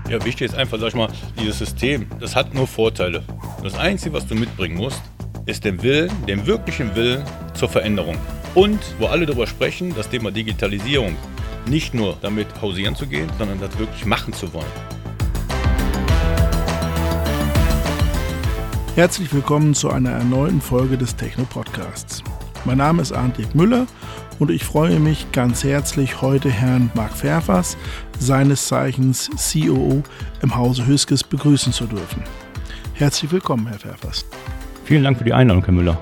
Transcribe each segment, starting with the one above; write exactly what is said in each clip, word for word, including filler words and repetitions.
Ja, wichtig ist einfach, sag ich mal, dieses System, das hat nur Vorteile. Das Einzige, was du mitbringen musst, ist den Willen, den wirklichen Willen zur Veränderung. Und wo alle darüber sprechen, das Thema Digitalisierung, nicht nur damit hausieren zu gehen, sondern das wirklich machen zu wollen. Herzlich willkommen zu einer erneuten Folge des Techno-Podcasts. Mein Name ist Arndt Müller und ich freue mich ganz herzlich, heute Herrn Marc Verfas, seines Zeichens C O O im Hause Hüskes, begrüßen zu dürfen. Herzlich willkommen, Herr Verfas. Vielen Dank für die Einladung, Herr Müller.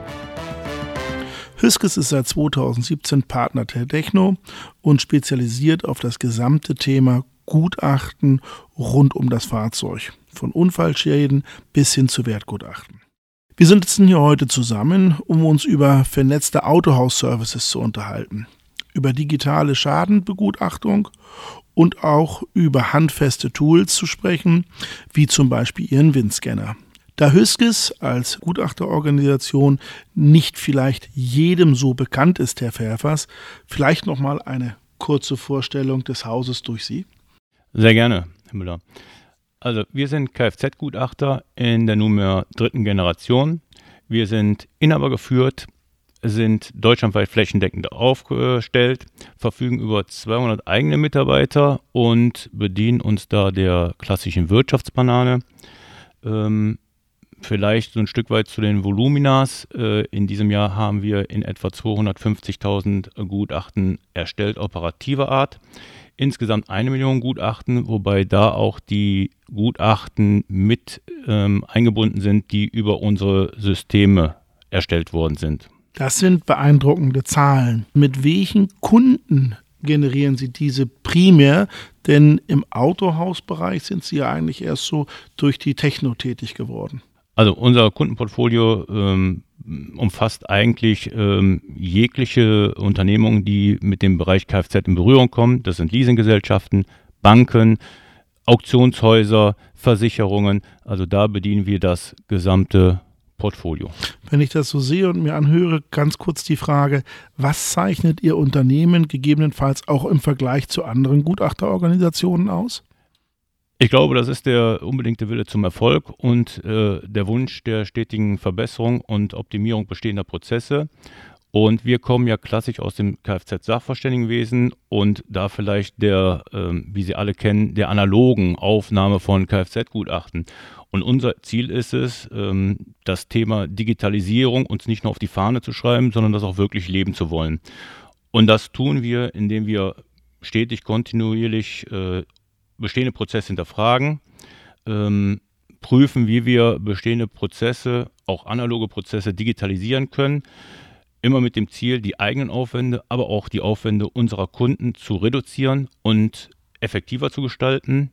Hüskes ist seit zweitausendsiebzehn Partner der Techno und spezialisiert auf das gesamte Thema Gutachten rund um das Fahrzeug, von Unfallschäden bis hin zu Wertgutachten. Wir sitzen hier heute zusammen, um uns über vernetzte Autohaus-Services zu unterhalten, über digitale Schadenbegutachtung und auch über handfeste Tools zu sprechen, wie zum Beispiel Ihren Windscanner. Da Hüskes als Gutachterorganisation nicht vielleicht jedem so bekannt ist, Herr Verfas, vielleicht nochmal eine kurze Vorstellung des Hauses durch Sie? Sehr gerne, Herr Müller. Also wir sind Kfz-Gutachter in der nunmehr dritten Generation. Wir sind Inhaber geführt, sind deutschlandweit flächendeckend aufgestellt, verfügen über zweihundert eigene Mitarbeiter und bedienen uns da der klassischen Wirtschaftsbanane. Ähm, Vielleicht so ein Stück weit zu den Voluminas. In diesem Jahr haben wir in etwa zweihundertfünfzigtausend Gutachten erstellt, operativer Art. Insgesamt eine Million Gutachten, wobei da auch die Gutachten mit ähm, eingebunden sind, die über unsere Systeme erstellt worden sind. Das sind beeindruckende Zahlen. Mit welchen Kunden generieren Sie diese primär? Denn im Autohausbereich sind Sie ja eigentlich erst so durch die Techno tätig geworden. Also unser Kundenportfolio ähm, umfasst eigentlich ähm, jegliche Unternehmungen, die mit dem Bereich Kfz in Berührung kommen. Das sind Leasinggesellschaften, Banken, Auktionshäuser, Versicherungen. Also da bedienen wir das gesamte Portfolio. Wenn ich das so sehe und mir anhöre, ganz kurz die Frage, was zeichnet Ihr Unternehmen gegebenenfalls auch im Vergleich zu anderen Gutachterorganisationen aus? Ich glaube, das ist der unbedingte Wille zum Erfolg und äh, der Wunsch der stetigen Verbesserung und Optimierung bestehender Prozesse. Und wir kommen ja klassisch aus dem Kfz-Sachverständigenwesen und da vielleicht der, äh, wie Sie alle kennen, der analogen Aufnahme von Kfz-Gutachten. Und unser Ziel ist es, ähm, das Thema Digitalisierung uns nicht nur auf die Fahne zu schreiben, sondern das auch wirklich leben zu wollen. Und das tun wir, indem wir stetig, kontinuierlich äh, bestehende Prozesse hinterfragen, ähm, prüfen, wie wir bestehende Prozesse, auch analoge Prozesse digitalisieren können, immer mit dem Ziel, die eigenen Aufwände, aber auch die Aufwände unserer Kunden zu reduzieren und effektiver zu gestalten.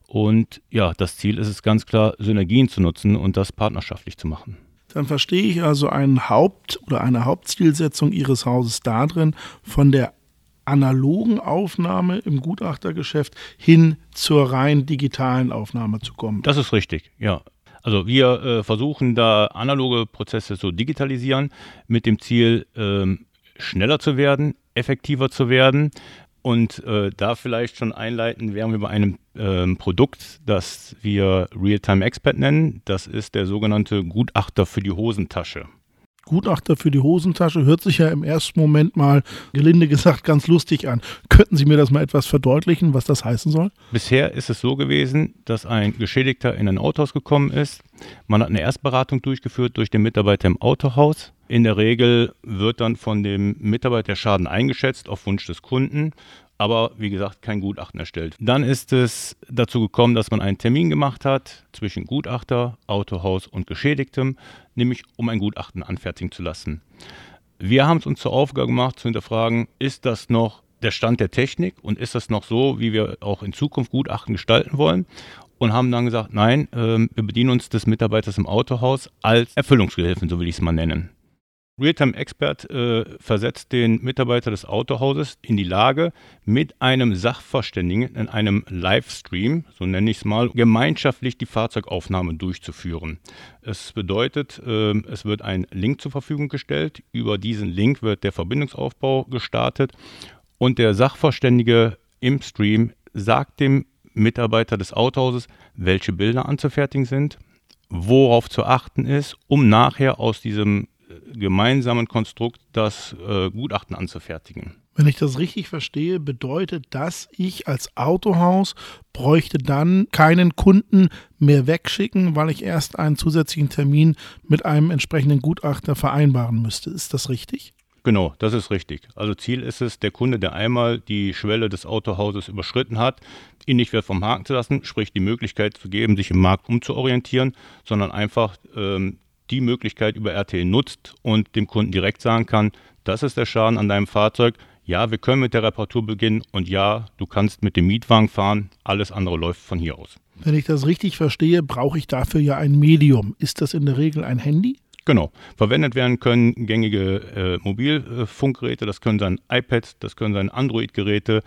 Und ja, das Ziel ist es ganz klar, Synergien zu nutzen und das partnerschaftlich zu machen. Dann verstehe ich also ein Haupt- oder eine Hauptzielsetzung Ihres Hauses darin, von der analogen Aufnahme im Gutachtergeschäft hin zur rein digitalen Aufnahme zu kommen. Das ist richtig, ja. Also wir äh, versuchen da analoge Prozesse zu digitalisieren mit dem Ziel, ähm, schneller zu werden, effektiver zu werden und äh, da vielleicht schon einleiten, wären wir bei einem ähm, Produkt, das wir Realtime Expert nennen. Das ist der sogenannte Gutachter für die Hosentasche. Gutachter für die Hosentasche hört sich ja im ersten Moment mal, gelinde gesagt, ganz lustig an. Könnten Sie mir das mal etwas verdeutlichen, was das heißen soll? Bisher ist es so gewesen, dass ein Geschädigter in ein Autohaus gekommen ist. Man hat eine Erstberatung durchgeführt durch den Mitarbeiter im Autohaus. In der Regel wird dann von dem Mitarbeiter der Schaden eingeschätzt auf Wunsch des Kunden. Aber wie gesagt, kein Gutachten erstellt. Dann ist es dazu gekommen, dass man einen Termin gemacht hat zwischen Gutachter, Autohaus und Geschädigtem, nämlich um ein Gutachten anfertigen zu lassen. Wir haben es uns zur Aufgabe gemacht, zu hinterfragen, ist das noch der Stand der Technik und ist das noch so, wie wir auch in Zukunft Gutachten gestalten wollen? Und haben dann gesagt, nein, äh, wir bedienen uns des Mitarbeiters im Autohaus als Erfüllungsgehilfen, so will ich es mal nennen. Realtime Expert äh, versetzt den Mitarbeiter des Autohauses in die Lage, mit einem Sachverständigen in einem Livestream, so nenne ich es mal, gemeinschaftlich die Fahrzeugaufnahme durchzuführen. Es bedeutet, äh, es wird ein Link zur Verfügung gestellt. Über diesen Link wird der Verbindungsaufbau gestartet und der Sachverständige im Stream sagt dem Mitarbeiter des Autohauses, welche Bilder anzufertigen sind, worauf zu achten ist, um nachher aus diesem gemeinsamen Konstrukt das äh, Gutachten anzufertigen. Wenn ich das richtig verstehe, bedeutet das, ich als Autohaus bräuchte dann keinen Kunden mehr wegschicken, weil ich erst einen zusätzlichen Termin mit einem entsprechenden Gutachter vereinbaren müsste. Ist das richtig? Genau, das ist richtig. Also Ziel ist es, der Kunde, der einmal die Schwelle des Autohauses überschritten hat, ihn nicht wieder vom Haken zu lassen, sprich die Möglichkeit zu geben, sich im Markt umzuorientieren, sondern einfach ähm, die Möglichkeit über R T L nutzt und dem Kunden direkt sagen kann, das ist der Schaden an deinem Fahrzeug, ja, wir können mit der Reparatur beginnen und ja, du kannst mit dem Mietwagen fahren, alles andere läuft von hier aus. Wenn ich das richtig verstehe, brauche ich dafür ja ein Medium. Ist das in der Regel ein Handy? Genau. Verwendet werden können gängige äh, Mobilfunkgeräte, das können sein iPad, das können sein Android-Geräte,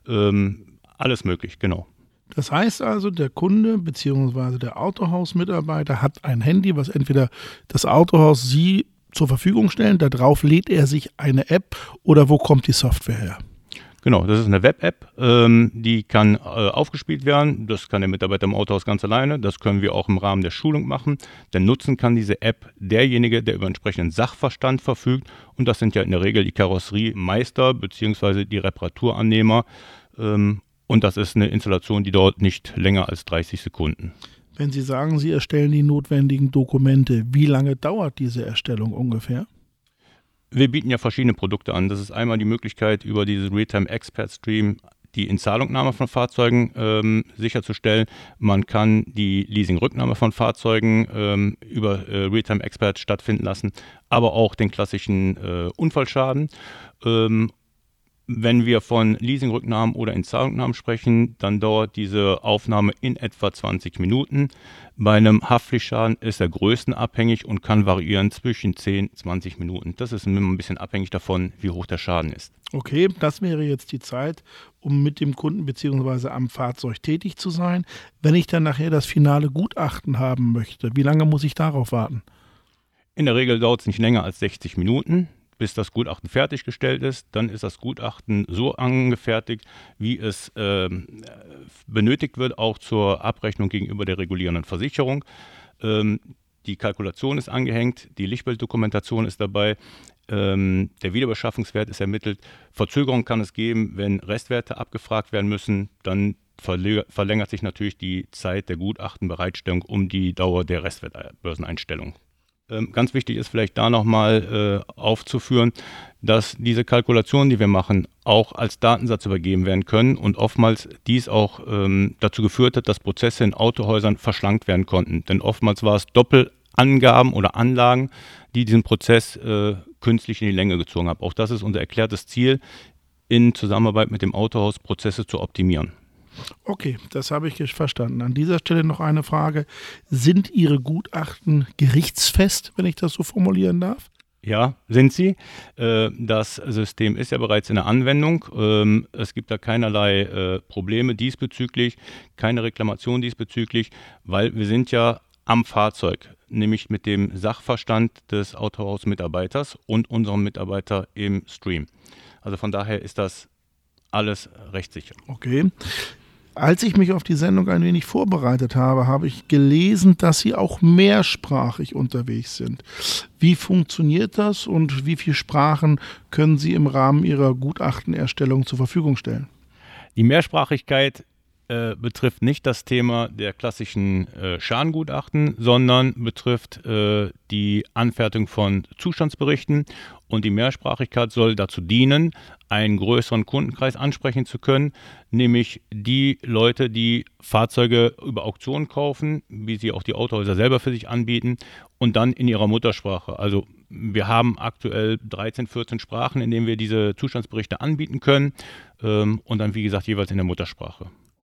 ähm, alles möglich, genau. Das heißt also, der Kunde bzw. der Autohausmitarbeiter hat ein Handy, was entweder das Autohaus Sie zur Verfügung stellen, darauf lädt er sich eine App oder wo kommt die Software her? Genau, das ist eine Web-App, ähm, die kann äh, aufgespielt werden, das kann der Mitarbeiter im Autohaus ganz alleine, das können wir auch im Rahmen der Schulung machen, denn nutzen kann diese App derjenige, der über entsprechenden Sachverstand verfügt und das sind ja in der Regel die Karosseriemeister bzw. die Reparaturannehmer ähm, und das ist eine Installation, die dauert nicht länger als dreißig Sekunden. Wenn Sie sagen, Sie erstellen die notwendigen Dokumente, wie lange dauert diese Erstellung ungefähr? Wir bieten ja verschiedene Produkte an. Das ist einmal die Möglichkeit, über diese Realtime Expert Stream die Inzahlungnahme von Fahrzeugen ähm, sicherzustellen. Man kann die Leasing-Rücknahme von Fahrzeugen ähm, über äh, Realtime Expert stattfinden lassen, aber auch den klassischen äh, Unfallschaden. Ähm, Wenn wir von Leasingrücknahmen oder Inzahlungnahmen sprechen, dann dauert diese Aufnahme in etwa zwanzig Minuten. Bei einem Haftpflichtschaden ist er größenabhängig und kann variieren zwischen zehn und zwanzig Minuten. Das ist immer ein bisschen abhängig davon, wie hoch der Schaden ist. Okay, das wäre jetzt die Zeit, um mit dem Kunden bzw. am Fahrzeug tätig zu sein. Wenn ich dann nachher das finale Gutachten haben möchte, wie lange muss ich darauf warten? In der Regel dauert es nicht länger als sechzig Minuten. Bis das Gutachten fertiggestellt ist, dann ist das Gutachten so angefertigt, wie es äh, benötigt wird, auch zur Abrechnung gegenüber der regulierenden Versicherung. Ähm, die Kalkulation ist angehängt, die Lichtbilddokumentation ist dabei, ähm, der Wiederbeschaffungswert ist ermittelt. Verzögerung kann es geben, wenn Restwerte abgefragt werden müssen, dann verlängert sich natürlich die Zeit der Gutachtenbereitstellung um die Dauer der Restwertbörseneinstellung. Ganz wichtig ist vielleicht da nochmal äh, aufzuführen, dass diese Kalkulationen, die wir machen, auch als Datensatz übergeben werden können und oftmals dies auch ähm, dazu geführt hat, dass Prozesse in Autohäusern verschlankt werden konnten. Denn oftmals war es Doppelangaben oder Anlagen, die diesen Prozess äh, künstlich in die Länge gezogen haben. Auch das ist unser erklärtes Ziel, in Zusammenarbeit mit dem Autohaus Prozesse zu optimieren. Okay, das habe ich verstanden. An dieser Stelle noch eine Frage. Sind Ihre Gutachten gerichtsfest, wenn ich das so formulieren darf? Ja, sind sie. Das System ist ja bereits in der Anwendung. Es gibt da keinerlei Probleme diesbezüglich, keine Reklamation diesbezüglich, weil wir sind ja am Fahrzeug, nämlich mit dem Sachverstand des Autohausmitarbeiters und unserem Mitarbeiter im Stream. Also von daher ist das alles rechtssicher. Okay. Als ich mich auf die Sendung ein wenig vorbereitet habe, habe ich gelesen, dass Sie auch mehrsprachig unterwegs sind. Wie funktioniert das und wie viele Sprachen können Sie im Rahmen Ihrer Gutachtenerstellung zur Verfügung stellen? Die Mehrsprachigkeit äh, betrifft nicht das Thema der klassischen äh, Schadengutachten, sondern betrifft äh, die Anfertigung von Zustandsberichten. Und die Mehrsprachigkeit soll dazu dienen, einen größeren Kundenkreis ansprechen zu können, nämlich die Leute, die Fahrzeuge über Auktionen kaufen, wie sie auch die Autohäuser selber für sich anbieten und dann in ihrer Muttersprache. Also wir haben aktuell dreizehn, vierzehn Sprachen, in denen wir diese Zustandsberichte anbieten können ähm, und dann wie gesagt jeweils in der Muttersprache.